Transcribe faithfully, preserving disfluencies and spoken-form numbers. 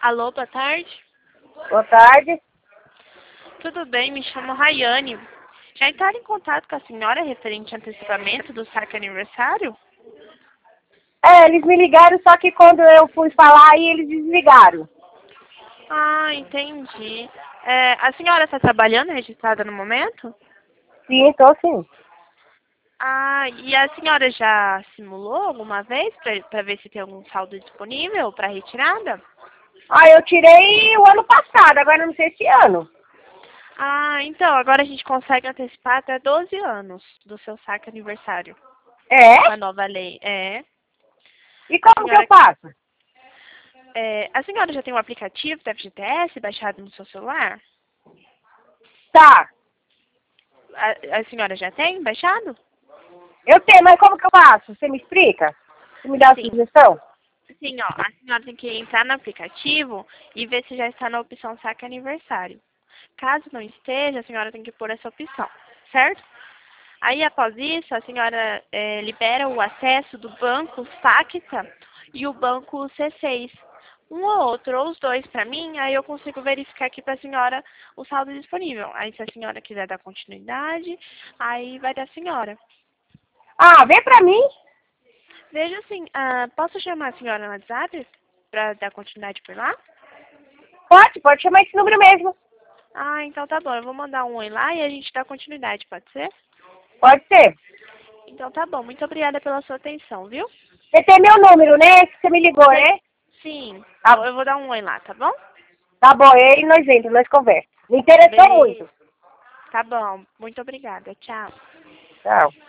Alô, boa tarde. Boa tarde. Tudo bem? Me chamo Rayane. Já entraram em contato com a senhora referente ao antecipamento do saque aniversário? É, eles me ligaram, só que quando eu fui falar aí, eles desligaram. Ah, entendi. É, a senhora está trabalhando registrada no momento? Sim, tô sim. Ah, e a senhora já simulou alguma vez para ver se tem algum saldo disponível para retirada? Ah, eu tirei o ano passado, agora não sei esse ano. Ah, então, agora a gente consegue antecipar até doze anos do seu saque aniversário. É? Com a nova lei. É. E A como que eu senhora, faço? é, a senhora já tem um aplicativo da F G T S baixado no seu celular? Tá, A, a senhora já tem baixado? eu tenho, mas como que eu faço? Você me explica? Você me dá uma Sim. sugestão? Sim, ó, a senhora tem que entrar no aplicativo e ver se já está na opção saque aniversário. Caso não esteja, a senhora tem que pôr essa opção, certo? Aí, após isso, a senhora eh, libera o acesso do banco Facta e o banco C seis. Um ou outro, ou os dois para mim, aí eu consigo verificar aqui para a senhora o saldo disponível. Aí, se a senhora quiser dar continuidade, aí vai da senhora. Ah, vem pra mim. Veja assim, ah, posso chamar a senhora no WhatsApp para dar continuidade por lá? Pode, pode chamar esse número mesmo. Ah, então tá bom. Eu vou mandar um oi lá e a gente dá continuidade, pode ser? Pode ser. Então tá bom. Muito obrigada pela sua atenção, viu? Você tem meu número, né? Que você me ligou, Tem- né? Sim. Tá, Eu vou dar um oi lá, tá bom? tá bom, e aí nós entramos, nós conversamos. Me interessou Beijo. muito. Tá bom. Muito obrigada. Tchau. Tchau.